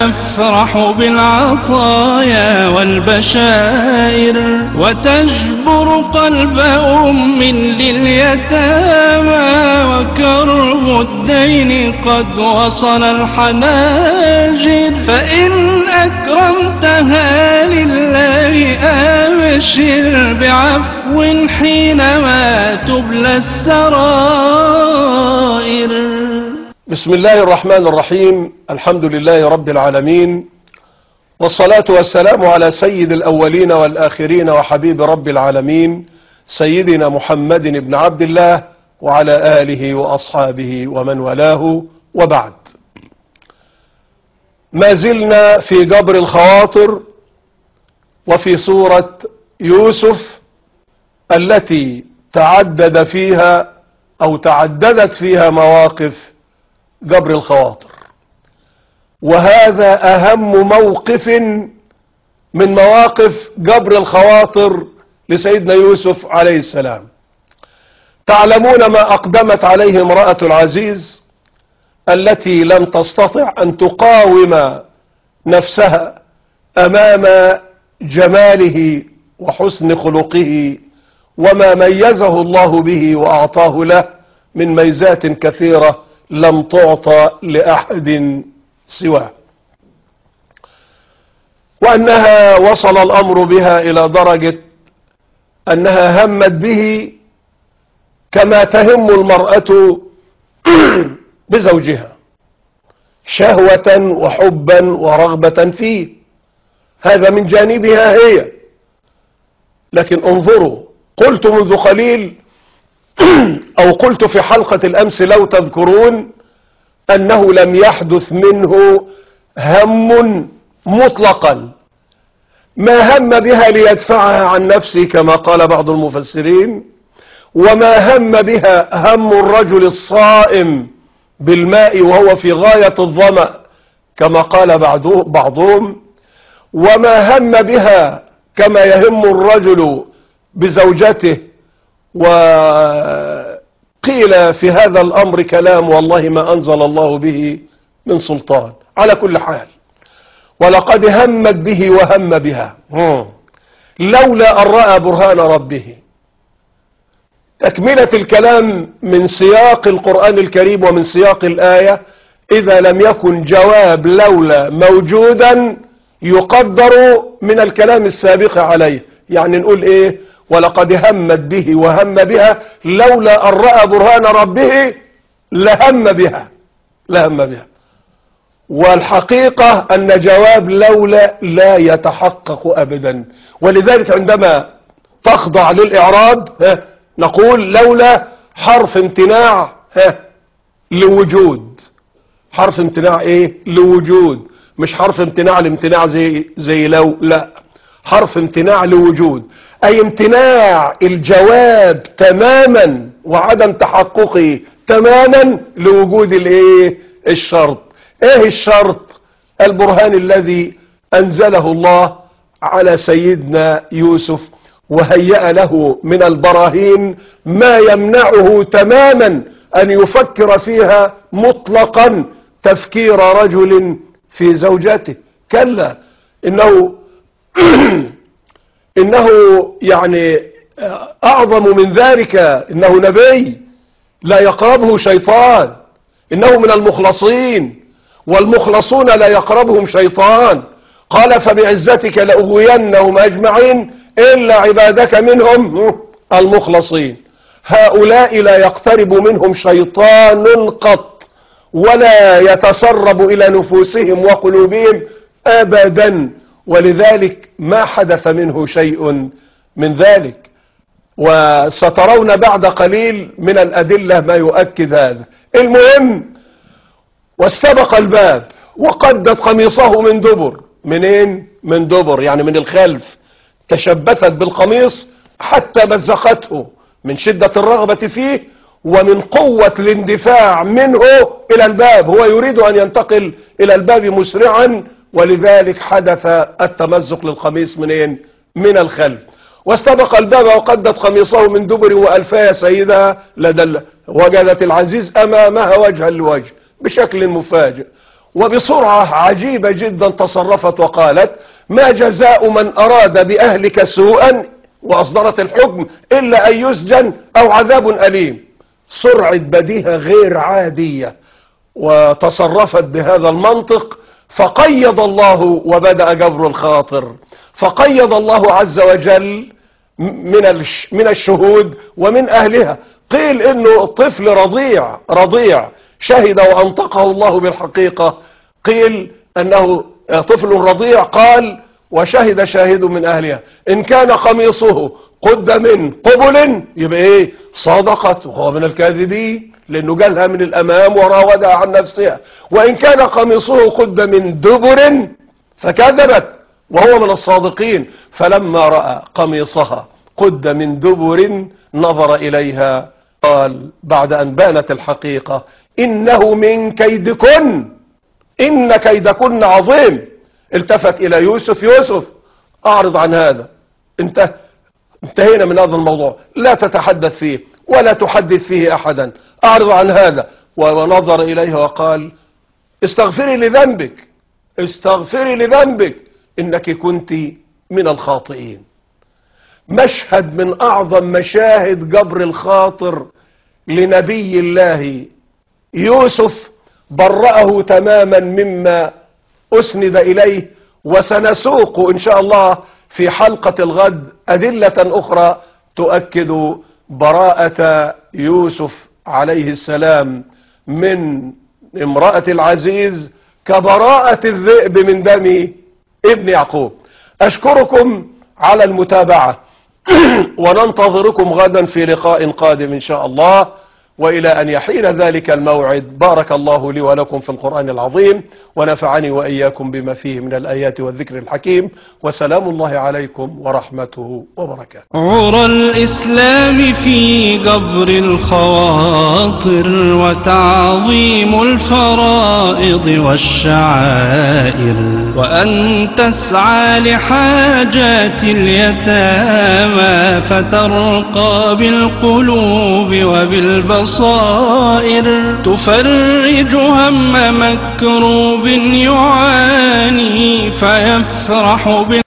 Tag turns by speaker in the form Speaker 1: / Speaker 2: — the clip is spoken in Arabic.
Speaker 1: تفرح بالعطايا والبشائر وتجبر قلب أم لليتامى، وكرب الدين قد وصل الحناجر، فإن أكرمتها لله أبشر بعفو حينما تبلى السرائر.
Speaker 2: بسم الله الرحمن الرحيم. الحمد لله رب العالمين، والصلاة والسلام على سيد الأولين والآخرين وحبيب رب العالمين سيدنا محمد بن عبد الله وعلى آله وأصحابه ومن والاه، وبعد. ما زلنا في جبر الخواطر وفي سورة يوسف التي تعددت فيها مواقف جبر الخواطر، وهذا أهم موقف من مواقف جبر الخواطر لسيدنا يوسف عليه السلام. تعلمون ما أقدمت عليه امرأة العزيز التي لم تستطع أن تقاوم نفسها أمام جماله وحسن خلقه وما ميزه الله به وأعطاه له من ميزات كثيرة لم تعطى لأحد سواه، وأنها وصل الأمر بها إلى درجة أنها همت به كما تهم المرأة بزوجها شهوة وحبا ورغبة فيه. هذا من جانبها هي، لكن انظروا، قلت منذ قليل أو قلت في حلقة الأمس لو تذكرون أنه لم يحدث منه هم مطلقا، ما هم بها ليدفعها عن نفسه كما قال بعض المفسرين، وما هم بها هم الرجل الصائم بالماء وهو في غاية الظمأ كما قال بعضهم، وما هم بها كما يهم الرجل بزوجته. وقيل في هذا الأمر كلام والله ما أنزل الله به من سلطان. على كل حال، ولقد همت به وهم بها لولا أن رأى برهان ربه. تكملة الكلام من سياق القرآن الكريم ومن سياق الآية، إذا لم يكن جواب لولا موجودا يقدر من الكلام السابق عليه. يعني نقول إيه؟ ولقد همت به وهم بها لولا أن رأى برهان ربه لهم بها. والحقيقة أن جواب لولا لا يتحقق أبدا، ولذلك عندما تخضع للإعراب نقول لولا حرف امتناع لوجود. حرف امتناع ايه؟ لوجود، مش حرف امتناع لامتناع زي لو، لا، حرف امتناع لوجود، أي امتناع الجواب تماما وعدم تحققه تماما لوجود الايه؟ الشرط. ايه الشرط؟ البرهان الذي أنزله الله على سيدنا يوسف، وهيأ له من البراهين ما يمنعه تماما أن يفكر فيها مطلقا تفكير رجل في زوجته. كلا، إنه يعني أعظم من ذلك، إنه نبي لا يقربه شيطان، إنه من المخلصين، والمخلصون لا يقربهم شيطان. قال فبعزتك لأغوينهم أجمعين إلا عبادك منهم المخلصين. هؤلاء لا يقترب منهم شيطان قط، ولا يتسرب إلى نفوسهم وقلوبهم أبدا، ولذلك ما حدث منه شيء من ذلك. وسترون بعد قليل من الأدلة ما يؤكد هذا. المهم، واستبق الباب وقدت قميصه من دبر. منين؟ من دبر، يعني من الخلف. تشبثت بالقميص حتى مزقته من شدة الرغبة فيه ومن قوة الاندفاع منه إلى الباب. هو يريد أن ينتقل إلى الباب مسرعا، ولذلك حدث التمزق للقميص منين؟ من الخلف. واستبق الباب وقدت قميصه من دبر وألفاها سيدها لدى وجدت العزيز أمامها وجها لوجه بشكل مفاجئ. وبسرعة عجيبة جدا تصرفت وقالت: ما جزاء من أراد بأهلك سوءا، وأصدرت الحكم، إلا أن يسجن أو عذاب أليم. سرعة بديهة غير عادية، وتصرفت بهذا المنطق، فقيض الله وبدأ جبر الخاطر، فقيض الله عز وجل من الشهود ومن أهلها. قيل إنه طفل رضيع شهد وأنطقه الله بالحقيقة. قيل أنه طفل رضيع قال: وشهد شاهد من أهلها إن كان قميصه قد من قبل، يبقى إيه؟ صدقت وهو من الكاذبين، لأنه جالها من الأمام وراودها عن نفسها. وإن كان قميصه قد من دبر فكذبت وهو من الصادقين. فلما رأى قميصها قد من دبر نظر إليها، قال بعد أن بانت الحقيقة: إنه من كيدكن، إن كيدكن عظيم. التفت إلى يوسف: يوسف أعرض عن هذا، انتهينا من هذا الموضوع، لا تتحدث فيه ولا تحدث فيه أحدا، أعرض عن هذا. ونظر إليها وقال: استغفري لذنبك، استغفري لذنبك، إنك كنت من الخاطئين. مشهد من أعظم مشاهد جبر الخاطر لنبي الله يوسف، برأه تماما مما أسند إليه. وسنسوق إن شاء الله في حلقة الغد أدلة أخرى تؤكد براءة يوسف عليه السلام من امرأة العزيز كبراءة الذئب من دم ابن يعقوب. أشكركم على المتابعة وننتظركم غدا في لقاء قادم إن شاء الله، وإلى أن يحين ذلك الموعد. بارك الله لي ولكم في القرآن العظيم، ونفعني وإياكم بما فيه من الآيات والذكر الحكيم، وسلام الله عليكم ورحمته وبركاته.
Speaker 1: عرى الإسلام في جبر الخواطر وتعظيم الفرائض والشعائر، وأن تسعى لحاجات اليتامى فترقى بالقلوب وبالبصائر، تفرج هم مكروب يعاني فيفرح